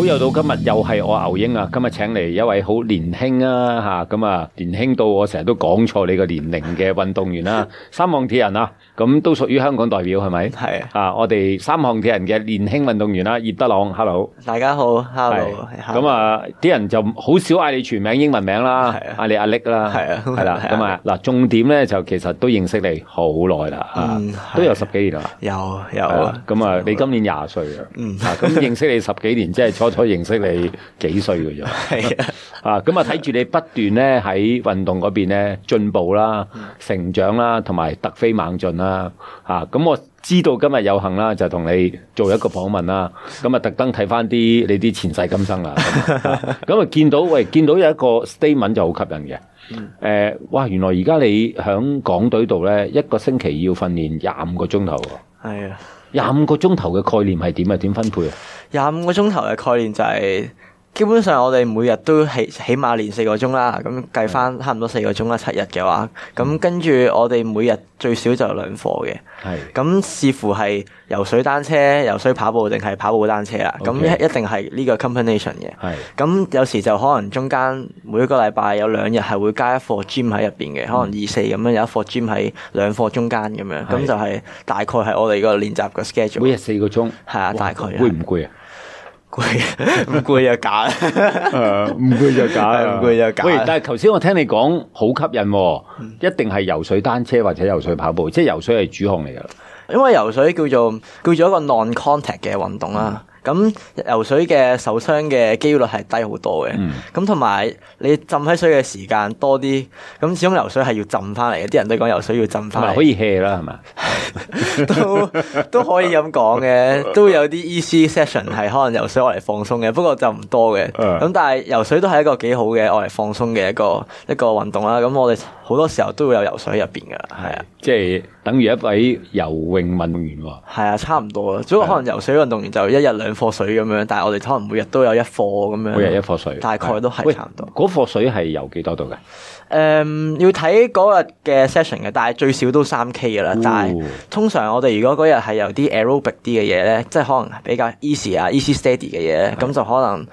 好，又到今日又係我牛英啊！今日請嚟一位好年輕啊咁啊年輕到我成日都講錯你個年齡嘅運動員啦，三項鐵人啊，咁都屬於香港代表係咪？ 係啊，我哋三項鐵人嘅年輕運動員啦，葉德朗 ，hello， 大家好 ，hello， 咁啊啲人就好少嗌你全名英文名啦，嗌你阿力啦，係啦，咁啊嗱，重點咧就其實都認識你好耐啦，都有10幾年啦， 有咁啊你今年20歲啊，咁認識你10幾年，即係初認識你幾歲嘅啫， 係咁啊睇住你不斷咧喺運動嗰邊咧進步啦、成長啦，同埋突飛猛進啦，咁我知道今日有幸啦，就同你做一個訪問啦，咁啊特登睇翻啲你啲前世今生啦，咁啊見到有一個 statement 就好吸引嘅，哇原來而家你響港隊度咧一個星期要訓練25個鐘頭喎， 係啊 ，25個鐘頭嘅概念係點啊？點分配啊 ？25個鐘頭嘅概念就係、基本上我哋每日都起碼練4個鐘啦，咁計翻差唔多4個鐘啦，7日嘅話，咁跟住我哋每日最少就有2課嘅，咁視乎係游水單車、游水跑步定係跑步單車啦，咁一定係呢個 combination 嘅，咁有時就可能中間每一個禮拜有2日係會加一課 gym 喺入邊嘅，可能2、4咁樣有一課 gym 喺2課中間咁樣，咁就係大概係我哋個練習嘅 schedule。 每日4個鐘， 係啊，大概攰唔攰啊？ 攰唔攰就假， 唔攰就假， 唔攰就假。 喂，但係頭先我聽你講好吸引喎，一定係游水單車或者游水跑步，即係游水係主項嚟㗎。 因為游水叫做一個 non-contact 嘅運動啦。咁游水嘅受傷嘅機率係低好多嘅，咁同埋你浸喺水嘅時間多啲，咁始終游水係要浸翻嚟嘅，啲人都講游水要浸翻嚟， 可以 hea 啦係嘛？ 都可以咁講嘅，都有啲 easy session 係可能游水我嚟放鬆嘅，不過就唔多嘅。咁但係游水都係一個幾好嘅我嚟放鬆嘅一個運動啦。咁我哋好多時候都會有游水入邊噶，係啊， 即係等於一位游泳運動員喎。 係啊，差唔多啊。只不過可能游水運動員就1日2課水咁樣，但係我哋可能每日都有1課咁樣。 每日1課水， 大概都係差唔多。 嗰課水係游幾多度嘅？ 要睇嗰日嘅 session 嘅，但係最少都3K 噶啦。但係通常我哋如果嗰日係有啲 aerobic 啲嘅嘢咧，即係可能比較 easy steady 嘅嘢咧，咁就可能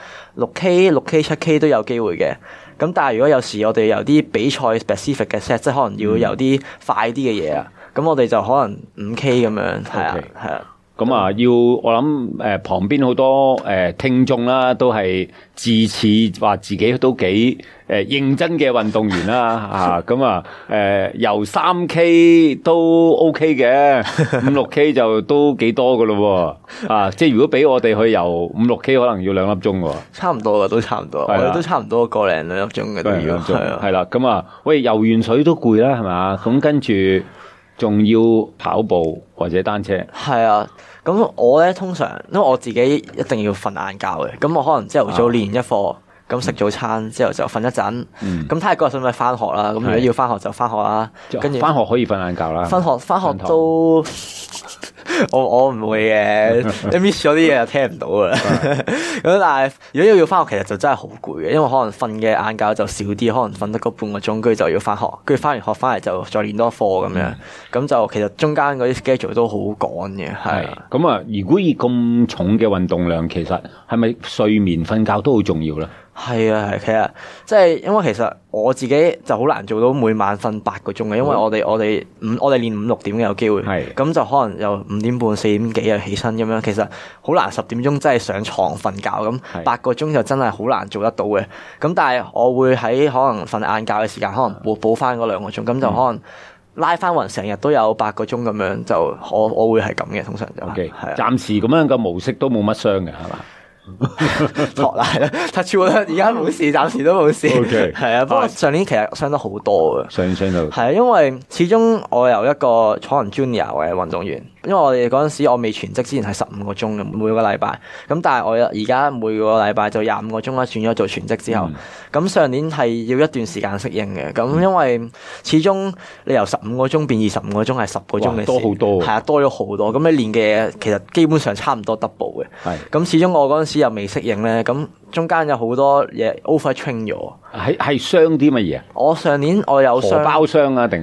6K、7K 都有機會嘅。咁但係如果有時我哋有啲比賽 specific 嘅 set，即係可能要有啲快啲嘅嘢啊，咁我哋就可能5K 咁樣，係啊。 咁啊，我諗旁邊好多聽眾啦，都係自恃話自己都幾認真嘅運動員啦，咁游3K 都 OK 嘅，5-6K 就都幾多噶咯喎，即係如果俾我哋去游5-6K，可能要2粒鐘喎。 差唔多噶，都差唔多，我哋都差唔多個零2粒鐘嘅都要， 係啦，咁啊，喂，游完水都攰啦，係嘛？咁跟住仲要跑步或者單車， 係啊。咁我咧通常，因為我自己一定要瞓晏覺嘅，咁我可能朝頭早練1課，咁食早餐之後就瞓一陣，咁睇下嗰日使唔使翻學啦。咁如果要翻學就翻學啦，跟住翻學可以瞓晏覺啦。 翻學都我唔會嘅，你 miss 咗啲嘢就聽唔到噶啦。咁但係如果要翻學，其實就真係好攰嘅，因為可能瞓嘅晏覺就少啲，可能瞓得個半個鐘，跟住就要翻學，跟住翻完學翻嚟就再練多課咁樣，咁就其實中間嗰啲 schedule 都好趕嘅，係。 咁啊，如果以咁重嘅運動量，其實係咪睡眠瞓覺都好重要咧？ 係啊，其實即係因為其實我自己就好難做到每晚瞓8個鐘嘅，因為我哋練5-6點嘅有機會，咁就可能又5點半4點幾又起身咁樣，其實好難10點鐘真係上床瞓覺，咁8個鐘就真係好難做得到嘅。咁但係我會喺可能瞓晏覺嘅時間，可能補翻嗰2個鐘，咁就可能拉翻勻成日都有8個鐘咁樣，就我會係咁嘅，通常就係啊。 暫時咁樣嘅模式都冇乜傷嘅，係嘛？ 托賴啦，touch wood，而家冇事，暫時都冇事。係啊，不過上年其實傷得好多嘅， 傷到係啊，因為始終我由一個可能 junior 嘅運動員，因為我哋嗰陣時我未全職之前係15個鐘嘅每個禮拜，咁但係我而家每個禮拜就25個鐘啦，轉咗做全職之後，咁上年係要一段時間適應嘅，咁因為始終你由15個鐘變25個鐘係10個鐘嘅事， 多好多， 係啊，多咗好多，咁你練嘅嘢其實基本上差唔多 double 嘅，咁始終我嗰陣時又未適應咧，咁中間有好多嘢 overtrain 咗。 係傷啲乜嘢？ 我上年我有傷荷包傷啊，定咩？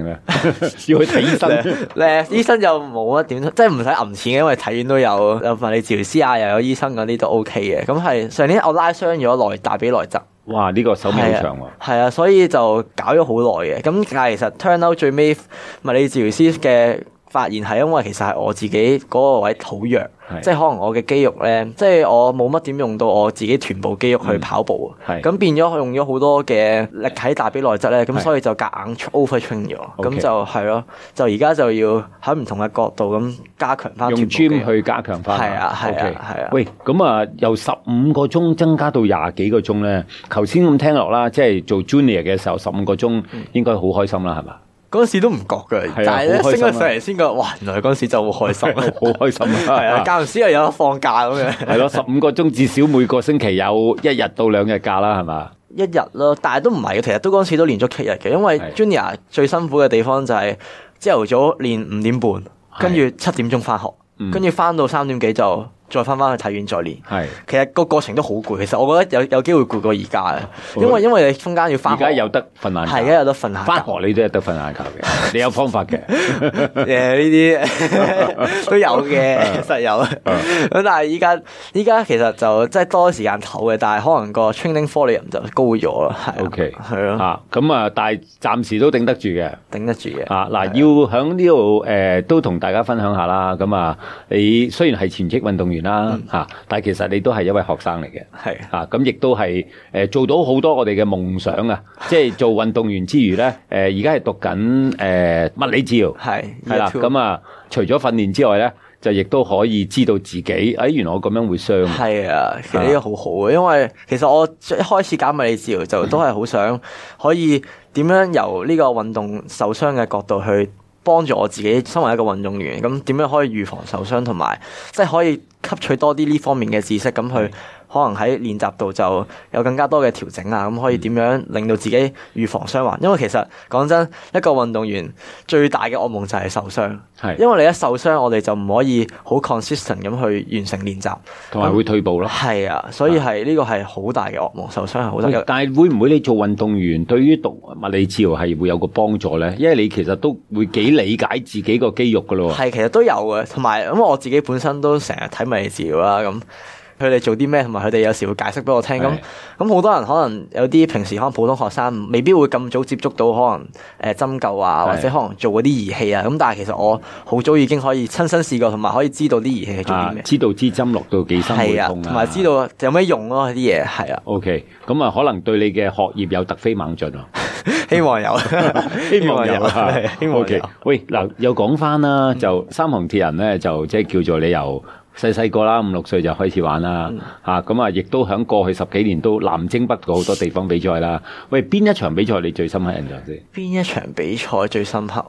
要去睇醫生。 咧醫生就冇乜點，即係唔使揞錢嘅，因為體院都有物理治療師啊，又有醫生嗰啲都 OK 嘅。咁係上年我拉傷咗大髀內側。 哇！呢個手尾好長喎。 係啊，所以就搞咗好耐嘅。咁但係其實 turn out 最尾物理治療師嘅發現係因為其實係我自己嗰個位好弱，即係可能我嘅肌肉咧，即係我冇乜點用到我自己臀部肌肉去跑步，咁變咗用咗好多嘅力喺大髀內側咧，咁所以就夾硬 overtrain 咗，咁就係咯，就而家就要喺唔同嘅角度咁加強翻。用 gym 去加強翻。 係啊。 喂，咁啊，由15個鐘增加到20幾個鐘咧，頭先咁聽落啦，即係做 junior 嘅時候15個鐘應該好開心啦，係嘛？ 嗰陣時都唔覺嘅，但係咧升咗上嚟先覺得，哇！原來嗰陣時就好開心， 好開心啊！ 係啊，間唔時又有得放假咁樣。 係咯，15個鐘至少每個星期有1日到2日假啦，係嘛？1 日咯，但係都唔係嘅，其實都嗰陣時都連續7日嘅，因為 Junior 最辛苦嘅地方就係朝頭早練5點半，跟住7點鐘翻學，跟住翻到3點幾就再翻去體院再練。其實個過程都好攰，其實我覺得有機會攰過而家嘅，因為你中間要翻學。而家有得瞓晏覺。係，而家有得瞓晏覺。翻學你都有得瞓晏覺嘅，你有方法嘅。呢啲都有嘅，實有。咁但係依家其實就即係多時間唞嘅，但係可能個 training volume 就高咗咯。 OK， 係咯。 咁啊，但係暫時都頂得住嘅。頂得住嘅。嗱，要喺呢度都同大家分享下啦。咁啊，你雖然係全職運動員啦，但係其實你都係一位學生嚟嘅，咁亦都係做到好多我哋嘅夢想啊！即係做運動員之餘咧，而家係讀緊物理治療，係啦，咁啊，除咗訓練之外咧，就亦都可以知道自己，原來我咁樣會傷。係啊，其實呢個好好嘅，因為其實我一開始搞物理治療就都係好想可以點樣由呢個運動受傷嘅角度去幫助我自己，身為一個運動員，咁點樣可以預防受傷，同埋即係可以吸取多啲呢方面嘅知識，咁去可能喺練習度就有更加多嘅調整啊，咁可以點樣令到自己預防傷患？因為其實講真，一個運動員最大嘅噩夢就係受傷，因為你一受傷，我哋就唔可以好 consistent 咁去完成練習，同埋會退步咯。係啊，所以呢個係好大嘅噩夢，受傷係好大嘅。但係會唔會你做運動員對於讀物理治療係會有個幫助咧？因為你其實都會幾理解自己個肌肉噶咯。係，其實都有嘅，同埋咁我自己本身都成日睇物理治療啦，咁佢哋做啲咩，同埋佢哋有時會解釋俾我聽。咁好多人可能有啲平時可能普通學生未必會咁早接觸到可能針灸啊，或者可能做嗰啲儀器啊。咁但係其實我好早已經可以親身試過，同埋可以知道啲儀器係做啲咩，知道支針落到幾深會痛啊，同埋知道有咩用咯啲嘢。係啊。OK，咁啊可能對你嘅學業有突飛猛進啊。希望有，希望有，希望有。喂，嗱，又講翻啦，就三項鐵人咧，就即係叫做你由細個啦，5、6歲就開始玩啦，咁啊，亦都喺過去10幾年都南征北過好多地方比賽啦。喂，邊一場比賽你最深刻印象先？邊一場比賽最深刻？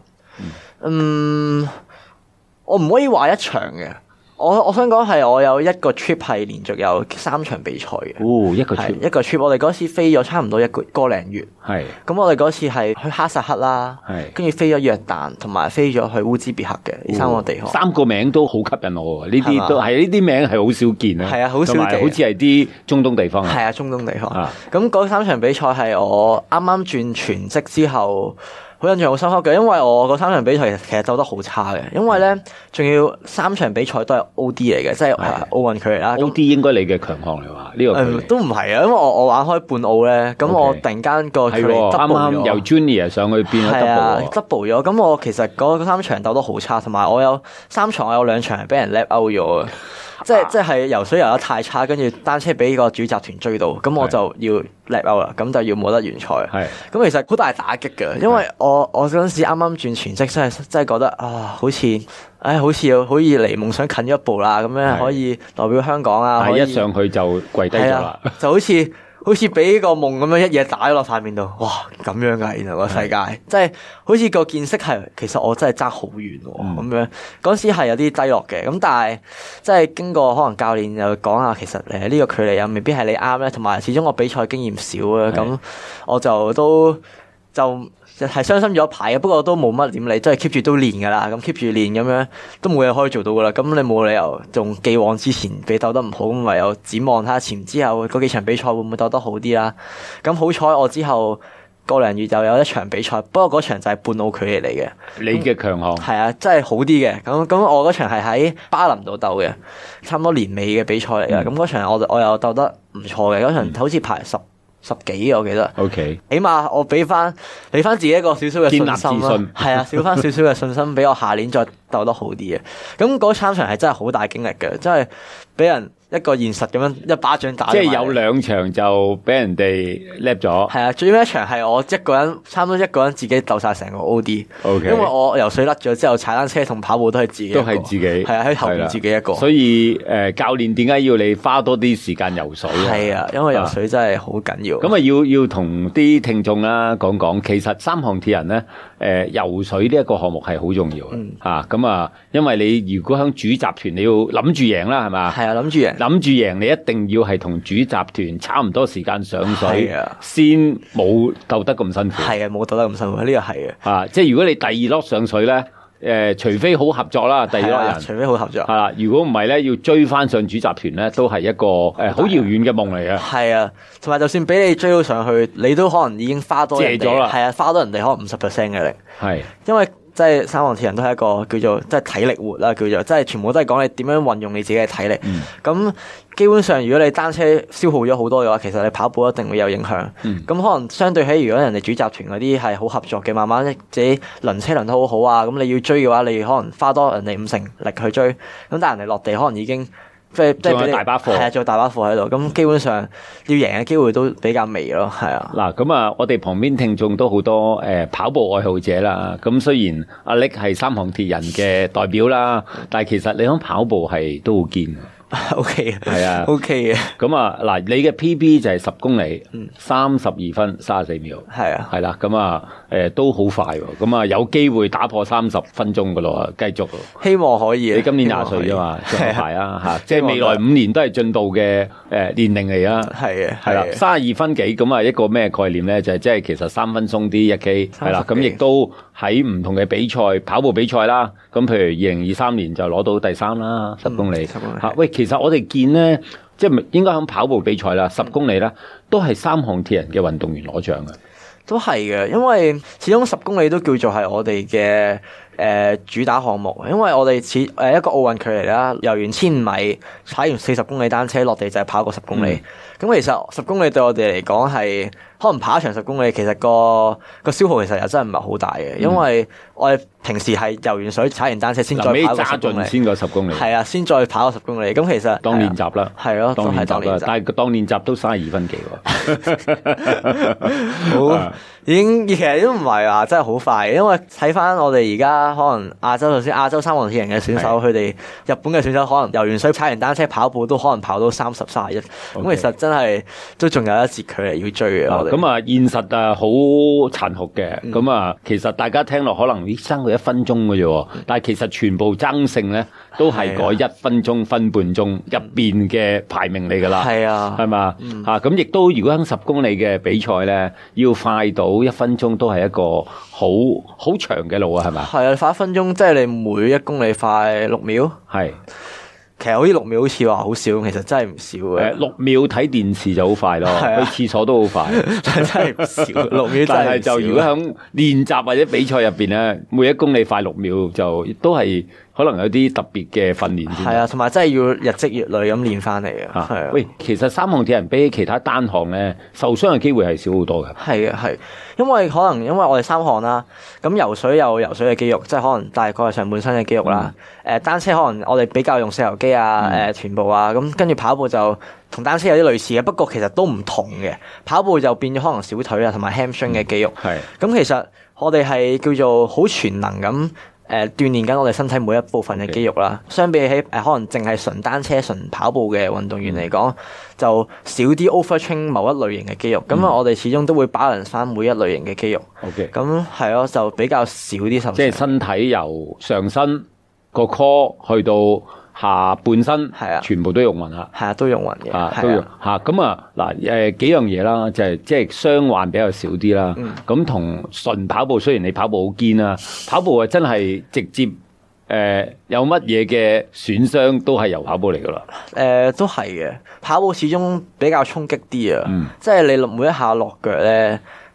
我唔可以話一場嘅。我想講係我有一個 trip 係連續有3場比賽嘅。哦，一個 trip，我哋嗰次飛咗差唔多個零月。係。咁我哋嗰次係去哈薩克啦，跟住飛咗約旦，同埋飛咗去烏茲別克嘅呢3個地方。3個名都好吸引我喎，呢啲都係呢啲名係好少見啊。係啊，好少見。好似係啲中東地方啊。係啊，中東地方。咁嗰3場比賽係我啱啱轉全職之後，好印象好深刻嘅，因為我嗰3場比賽其實走得好差嘅，因為咧仲要3場比賽都係 O.D. 嚟嘅，即係奧運距離啦。O.D. 應該你嘅強項嚟話呢個都唔係啊，因為我玩開半奧咧，咁我突然間個距離 double 咗，由 Junior 上去變咗 double 咗。咁我其實嗰3場鬥得好差，同埋我有3場我有2場係俾人 lap out 咗嘅。即係游水游得太差，跟住單車俾個主集團追到，咁我就要 lap out 啦，咁就要冇得完賽。咁其實好大打擊嘅，因為我嗰陣時啱啱轉全職，真係覺得好似可以離夢想近咗一步啦，咁樣可以代表香港啊！一上去就跪低咗啦，就好似俾個夢咁樣一嘢打咗落塊面度，哇！咁樣㗎，原來個世界，即係好似個見識係，其實我真係爭好遠喎，咁樣嗰陣時係有啲低落嘅，咁但係即係經過可能教練又講下，其實呢個距離又未必係你啱咧，同埋始終我比賽經驗少啊，咁我就係傷心咗一排嘅，不過都冇乜點理，即係 keep 住都練㗎啦，咁 keep 住練咁樣都冇嘢可以做到㗎啦，咁你冇理由仲寄往之前比鬥得唔好，咁唯有展望睇下前之後嗰幾場比賽會唔會鬥得好啲啦。咁好彩我之後個零月就有一場比賽，不過嗰場就係半奧距離嚟嘅。 你嘅強項係啊，真係好啲嘅。咁我嗰場係喺巴林度鬥嘅，差唔多年尾嘅比賽嚟嘅。咁嗰場我又鬥得唔錯嘅，嗰場好似排十幾我記得。 OK， 起碼我俾翻自己一個少少嘅信心啦。 建立自信係啊，少翻少少嘅信心，俾我下年再鬥得好啲嘅。咁嗰三場係真係好大經歷嘅，真係俾人一個現實咁樣一巴掌打。 即係有2場就俾人哋叻咗。 係啊，最尾一場係我一個人，差唔多一個人自己鬥晒成個 OD。 OK， 因為我游水甩咗之後，踩單車同跑步都係自己一個， 都係自己。 係啊，喺後邊自己一個。 所以教練點解要你花多啲時間游水啊？ 係啊，因為游水真係好緊要。 咁啊，要同啲聽眾啦講講，其實三項鐵人咧，游水呢一個項目係好重要嘅。咁啊，因為你如果響主集團，你要諗住贏啦，係嘛？ 係啊，諗住贏， 你一定要係同主集團差唔多時間上水， 係啊， 先冇鬥得咁辛苦。 係啊，冇鬥得咁辛苦，呢個係嘅。 即係如果你第2粒上水咧，除非好合作啦，第2粒人， 除非好合作。 係啦，如果唔係咧，要追翻上主集團咧，都係一個好遙遠嘅夢嚟嘅。 係啊，同埋就算俾你追到上去，你都可能已經花多人哋， 借咗啦。 係啊，花多人哋可能50%嘅力。 係， 因為即係三項鐵人都係一個叫做即係體力活啦，叫做即係全部都係講你點樣運用你自己嘅體力。咁基本上，如果你單車消耗咗好多嘅話，其實你跑步一定會有影響。咁可能相對起，如果人哋主集團嗰啲係好合作嘅，慢慢自己輪車輪得好好啊，咁你要追嘅話，你可能花多人哋50%力去追。咁但係人哋落地可能已經即仲有大把貨， 係啊，仲有大把貨喺度。咁基本上要贏嘅機會都比較微咯，係啊。 嗱，咁啊，我哋旁邊聽眾都好多跑步愛好者啦。咁雖然阿力係三項鐵人嘅代表啦，但係其實你講跑步係都好堅。 O K 嘅， 係啊 ，O K 嘅。 咁啊，嗱，你嘅 PB 就係10公里，32分34秒， 係啊， 係啦，咁啊，都好快喎，咁啊，有機會打破30分鐘噶咯，繼續。 希望可以。 你今年20歲啫嘛，仲有排啊嚇，即係未來5年都係進步嘅年齡嚟啊。 係啊， 係啦，32分幾咁啊，一個咩概念咧？就係即係其實3分鬆啲1K，係啦，咁亦都喺唔同嘅比賽跑步比賽啦，咁譬如2023年就攞到第3啦，10公里嚇。喂，其實我哋見咧，即係應該喺跑步比賽啦，10公里啦，都係三項鐵人嘅運動員攞獎嘅。 都係嘅，因為始終10公里都叫做係我哋嘅主打項目，因為我哋一個奧運距離啦，游完1500米，踩完40公里單車落地就係跑過10公里。咁其實10公里對我哋嚟講係可能跑一場10公里，其實個消耗其實又真係唔係好大嘅，因為我哋平時係游完水、踩完單車先再跑個10公里， 先個10公里。 係啊，先再跑個10公里。咁其實當練習啦， 係咯， 當練習啦，但係當練習都32分幾喎。 好，其實都唔係話真係好快，因為睇翻我哋而家可能亞洲三項鐵人嘅選手，佢哋日本嘅選手可能游完水、踩完單車、跑步都可能跑到30、31。咁其實真係都仲有一截距離要追嘅。 咁啊，現實啊好殘酷嘅。咁啊，其實大家聽落可能爭佢1分鐘嘅啫，但係其實全部爭勝咧都係嗰1分鐘、分半鐘入邊嘅排名嚟㗎啦。係啊，係嘛嚇？咁亦都如果喺10公里嘅比賽咧，要快到1分鐘都係一個好長嘅路啊，係咪？係啊，快1分鐘即係你每1公里快6秒。係。其實好似6秒好似話好少，其實真係唔少嘅。 6秒睇電視就好快咯，去廁所都好快， 真係唔少。6秒真係唔少。 但係就如果喺練習或者比賽入邊咧，每1公里快6秒就都係可能有啲特別嘅訓練先。 係啊，同埋真係要日積月累咁練翻嚟嘅。係啊。 喂，其實三項鐵人比起其他單項咧，受傷嘅機會係少好多嘅。 係啊，係，因為我哋3項啦，咁游水有游水嘅肌肉，即係可能大概係上半身嘅肌肉啦。單車可能我哋比較用四頭肌啊、臀部啊，咁跟住跑步就同單車有啲類似嘅，不過其實都唔同嘅。跑步就變咗可能小腿啊同埋 hamstring 嘅肌肉。係。咁其實我哋係叫做好全能咁鍛鍊緊我哋身體每一部分嘅肌肉啦。相比起可能淨係純單車、純跑步嘅運動員嚟講，就少啲 overtrain 某一類型嘅肌肉。咁我哋始終都會 balance 翻每一類型嘅肌肉。OK。咁係咯，就比較少啲受傷。 即係身體由上身個 core 去到下半身，係啊，全部都用勻啦，係啊，都用勻嘅， 都用嚇。咁啊嗱，幾樣嘢啦，就係即係傷患比較少啲啦。咁同純跑步，雖然你跑步好堅啦，跑步啊真係直接有乜嘢嘅損傷都係由跑步嚟噶啦。 都係嘅，跑步始終比較衝擊啲啊。即係你每一下落腳咧。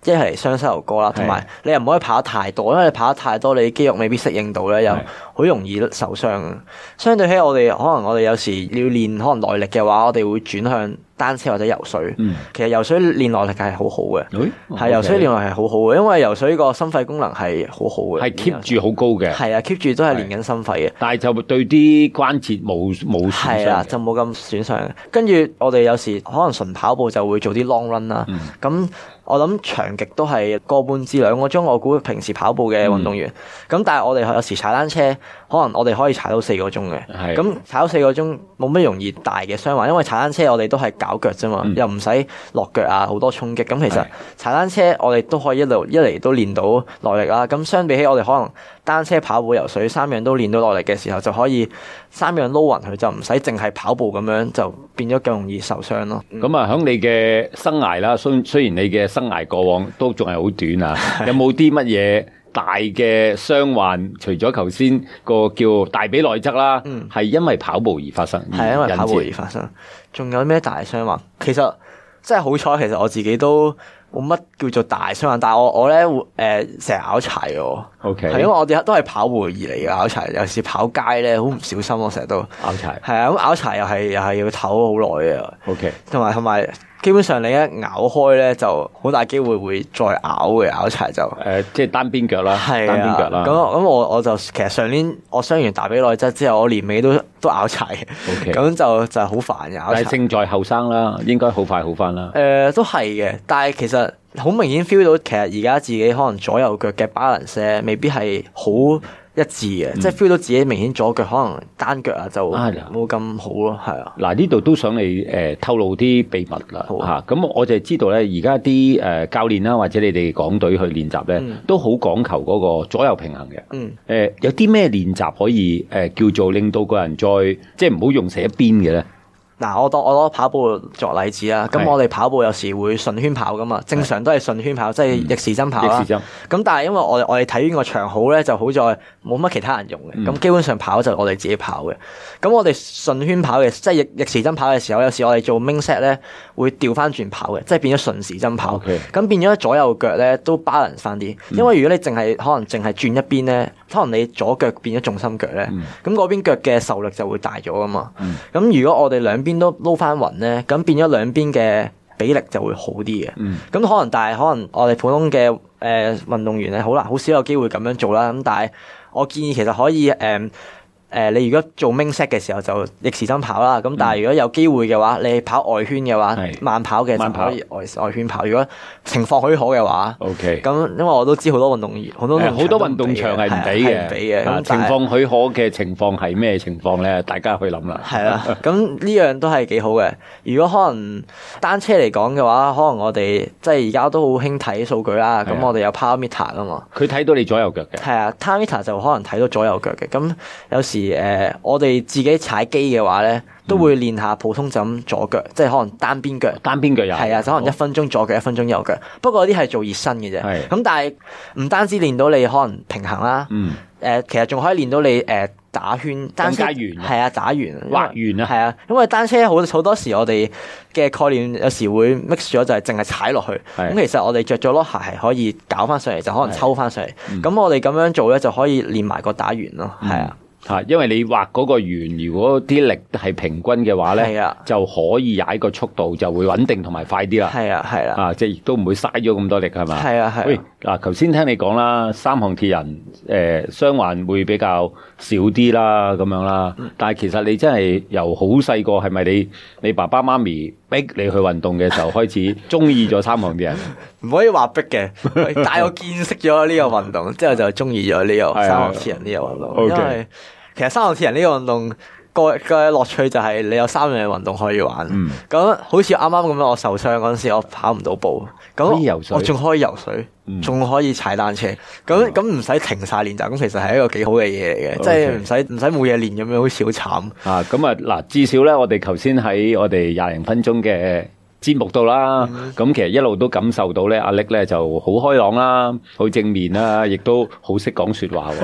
一係傷膝頭哥啦，同埋你又唔可以跑得太多，因為你跑得太多，你肌肉未必適應到咧，又好容易受傷。相對起我哋可能我哋有時要練可能耐力嘅話，我哋會轉向單車或者游水。其實游水練耐力係好好嘅，係游水練耐力係好好嘅，因為游水個心肺功能係好好嘅， 係 keep 住好高嘅。 係啊，keep 住都係練緊心肺嘅。 但係就對啲關節冇損傷。 係啦，就冇咁損傷。跟住我哋有時可能純跑步就會做啲 long run 啦。咁我諗長極都係個半至2個鐘，我估平時跑步嘅運動員。咁但係我哋有時踩單車，可能我哋可以踩到4個鐘嘅。咁踩到4個鐘冇乜容易大嘅傷患，因為踩單車我哋都係搞腳啫嘛，又唔使落腳啊，好多衝擊。咁其實踩單車我哋都可以一嚟都練到耐力啦。咁相比起我哋可能單車、跑步、游水3樣都練到耐力嘅時候，就可以3樣撈勻佢，就唔使淨係跑步咁樣，就變咗更容易受傷咯。 咁啊，喺你嘅生涯啦，雖然你嘅生涯過往都仲係好短啊，有冇啲乜嘢大嘅傷患？除咗頭先個叫大髀內側啦，係因為跑步而發生， 係因為跑步而發生。仲有咩大傷患？其實真係好彩，其實我自己都冇乜叫做大傷患，但係我咧成日拗柴嘅。 OK， 係因為我哋都係跑步而嚟嘅拗柴，有時跑街咧好唔小心，我成日都拗柴。 係啊，咁拗柴又係要唞好耐嘅。 OK， 同埋。基本上你一咬開咧，就好大機會會再咬嘅，咬柴就即係單邊腳啦，單邊腳啦。 咁我就其實上年我傷完大髀內側之後，我年尾都咬柴嘅。咁就好煩嘅咬柴。 但係勝在後生啦，應該好快好返啦。 都係嘅，但係其實好明顯 feel 到，其實而家自己可能左右腳嘅 balance 未必係好一致嘅，即係 feel 到自己明顯左腳可能單腳就冇咁好咯，係啊。 嗱，呢度都想你透露啲秘密啦嚇。咁我就知道咧，而家啲教練啦，或者你哋港隊去練習咧，都好講求嗰個左右平衡嘅。有啲咩練習可以叫做令到個人再即係唔好用成一邊嘅咧？ 嗱，我攞跑步作例子啦。咁我哋跑步有時會順圈跑噶嘛，正常都係順圈跑，即係逆時針跑啦。咁但係因為我哋體院個場好咧，就好在冇乜其他人用嘅。咁基本上跑就我哋自己跑嘅。咁我哋順圈跑嘅，即係逆時針跑嘅時候，有時我哋做 main set 咧會調翻轉跑嘅，即係變咗順時針跑。咁變咗左右腳咧都 balance 翻啲。因為如果你可能淨係轉一邊咧，可能你左腳變咗重心腳咧，咁嗰邊腳嘅受力就會大咗噶嘛。咁如果我哋兩邊都撈翻勻咧，咁變咗兩邊嘅比例就會好啲嘅。咁可能我哋普通嘅運動員咧，好少有機會咁樣做啦。咁但係我建議其實可以你如果做 main set 嘅時候就逆時針跑啦，咁但係如果有機會嘅話，你跑外圈嘅話，慢跑嘅就可以外圈跑。如果情況許可嘅話，OK。咁因為我都知好多運動員好多運動場係唔俾嘅。咁情況許可嘅情況係咩情況咧？大家去諗啦。 係啦，咁呢樣都係幾好嘅。如果可能單車嚟講嘅話，可能我哋即係而家都好興睇數據啦。咁我哋有 power meter 啊嘛。 佢睇到你左右腳嘅。 係啊，power meter 就可能睇到左右腳嘅。咁有時我哋自己踩機嘅話咧，都會練下普通就咁左腳，即係可能單邊腳。單邊腳有。係啊，就可能1分鐘左腳，1分鐘右腳。不過啲係做熱身嘅啫。係。咁但係唔單止練到你可能平衡啦。其實仲可以練到你打圈。單車圓。係啊，打圓。 畫圓啊。 係啊，因為單車好多時我哋嘅概念有時會 mix 咗，就係淨係踩落去。咁其實我哋着咗咯鞋係可以搞翻上嚟，就可能抽翻上嚟。咁我哋咁樣做咧，就可以練埋個打圓咯。係啊。 因為你畫嗰個圓，如果啲力係平均嘅話咧，就可以踩個速度就會穩定同埋快啲啦。係啊，即係亦都唔會嘥咗咁多力，係嘛？係啊。喂，嗱，頭先聽你講啦，三項鐵人傷患會比較少啲啦，咁樣啦。但係其實你真係由好細個，係咪你爸爸媽咪逼你去運動嘅時候開始中意咗三項鐵人？ 唔可以話逼嘅，帶我見識咗呢個運動，之後就中意咗呢個三項鐵人呢個運動。因為其實三項鐵人呢個運動嘅樂趣就係你有3樣運動可以玩。咁好似啱啱咁樣，我受傷嗰陣時，我跑唔到步，咁我仲可以游水，仲可以踩單車。咁唔使停晒練習，咁其實係一個幾好嘅嘢嚟嘅，即係唔使冇嘢練咁樣，好似好慘。咁啊嗱，至少咧，我哋頭先喺我哋20零分鐘嘅節目度啦，咁其實一路都感受到咧，阿力咧就好開朗啦，好正面啦，亦都好識講說話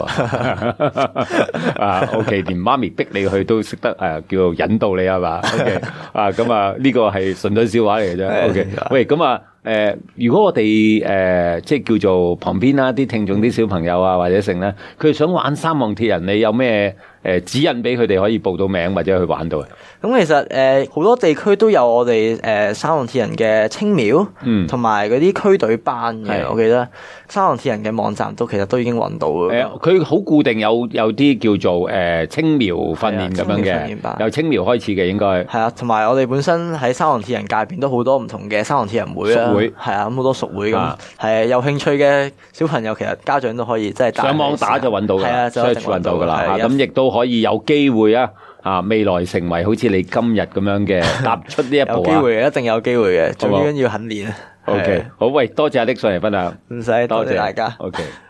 喎。OK， 連媽咪逼你去都識得叫做引導你係嘛？OK， 咁呢個係順嘴笑話嚟嘅啫。OK， 喂，咁如果我哋即係叫做旁邊啦，啲聽眾啲小朋友啊或者成咧，佢想玩三項鐵人，你有咩指引俾佢哋可以報到名或者去玩到？ 咁其實好多地區都有我哋三項鐵人嘅青苗，同埋嗰啲區隊班嘅。我記得三項鐵人嘅網站其實都已經揾到嘅。 佢好固定有啲叫做青苗訓練咁樣嘅，由青苗開始嘅應該係啊。同埋我哋本身喺三項鐵人界邊都好多唔同嘅三項鐵人會啦，係啊，咁好多屬會咁，係有興趣嘅小朋友其實家長都可以即係上網打就揾到㗎， 所以揾到㗎啦。咁亦都可以有機會未來成為好似你今日咁樣嘅踏出呢一步有機會嘅，一定有機會嘅，最緊要肯練。 OK，好，喂，多謝阿 Nick 上嚟分享， 唔使，多謝大家。 OK。